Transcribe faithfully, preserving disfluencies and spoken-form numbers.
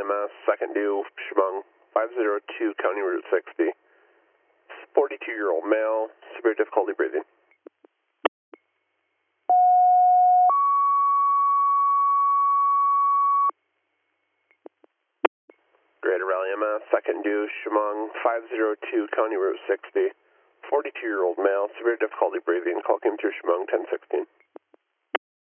M S, second due, Chemung, five zero two, County Route sixty. forty-two-year-old male, severe difficulty breathing. Greater Raleigh M S, second due, Chemung, five zero two, County Route sixty. forty-two-year-old male, severe difficulty breathing, call came through Chemung ten sixteen.